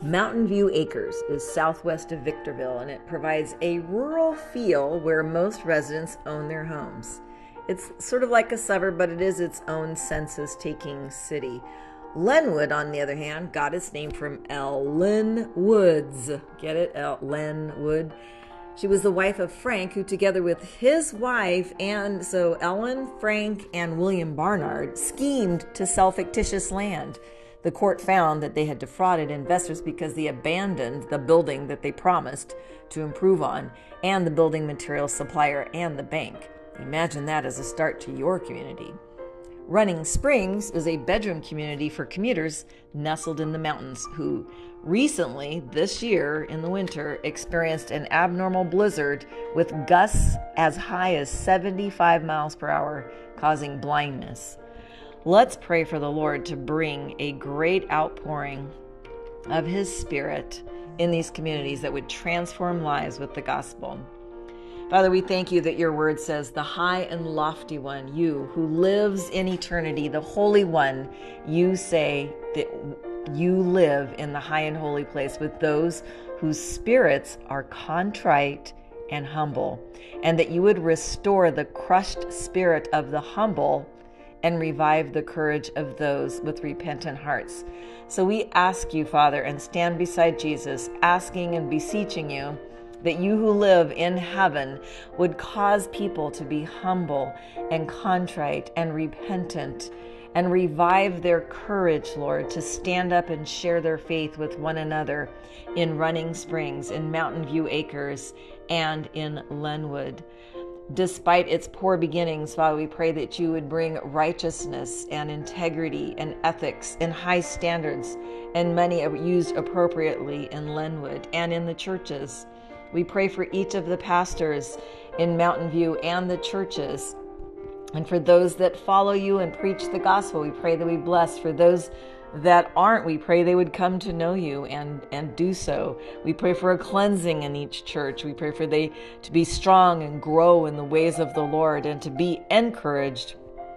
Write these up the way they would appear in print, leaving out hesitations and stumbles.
Mountain View Acres is southwest of Victorville, and it provides a rural feel where most residents own their homes. It's sort of like a suburb, but it is its own census-taking city. Lenwood, on the other hand, got its name from Ellen Woods. Get it? Len Wood. She was the wife of Frank, who together with his wife, and so Ellen, Frank, and William Barnard schemed to sell fictitious land. The court found that they had defrauded investors because they abandoned the building that they promised to improve on, and the building material supplier and the bank. Imagine that as a start to your community. Running Springs is a bedroom community for commuters nestled in the mountains who recently, this year in the winter, experienced an abnormal blizzard with gusts as high as 75 miles per hour, causing blindness. Let's pray for the Lord to bring a great outpouring of His Spirit in these communities that would transform lives with the gospel. Father, we thank you that your word says, the high and lofty one, you who lives in eternity, the Holy One, you say that you live in the high and holy place with those whose spirits are contrite and humble, and that you would restore the crushed spirit of the humble and revive the courage of those with repentant hearts. So we ask you, Father, and stand beside Jesus, asking and beseeching you that you who live in heaven would cause people to be humble and contrite and repentant and revive their courage, Lord, to stand up and share their faith with one another in Running Springs, in Mountain View Acres, and in Lenwood. Despite its poor beginnings, Father, we pray that you would bring righteousness and integrity and ethics and high standards and money used appropriately in Lenwood and in the churches. We pray for each of the pastors in Mountain View and the churches. And for those that follow you and preach the gospel, we pray that we bless. For those that aren't, we pray they would come to know you and do so. We pray for a cleansing in each church. We pray for they to be strong and grow in the ways of the Lord and to be encouraged.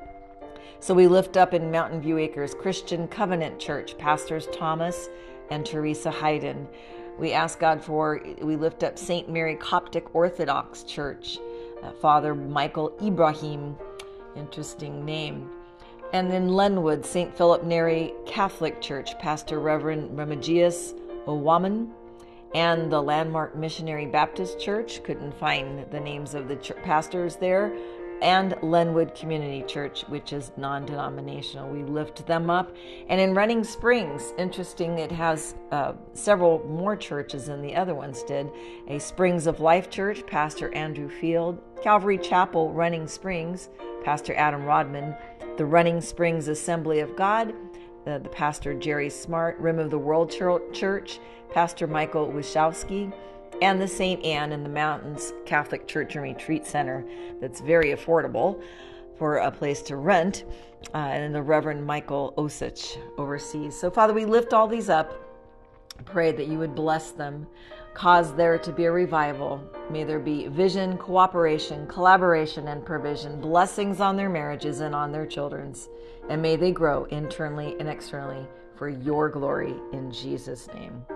So we lift up in Mountain View Acres Christian Covenant Church, Pastors Thomas and Teresa Hayden. We ask God we lift up St. Mary Coptic Orthodox Church, Father Michael Ibrahim, interesting name. And then Lenwood, St. Philip Neri Catholic Church, Pastor Reverend Remigius Owaman, and the Landmark Missionary Baptist Church, couldn't find the names of the pastors there, and Lenwood Community Church, which is non-denominational. We lift them up. And in Running Springs, interesting, it has several more churches than the other ones did. A Springs of Life Church, Pastor Andrew Field, Calvary Chapel, Running Springs, Pastor Adam Rodman, the Running Springs Assembly of God, the Pastor Jerry Smart, Rim of the World Church, Pastor Michael Wishowski, and the St. Anne in the Mountains Catholic Church and Retreat Center that's very affordable for a place to rent, and the Reverend Michael Osich overseas. So, Father, we lift all these up, pray that you would bless them, cause there to be a revival. May there be vision, cooperation, collaboration, and provision, blessings on their marriages and on their children's, and may they grow internally and externally for your glory in Jesus' name.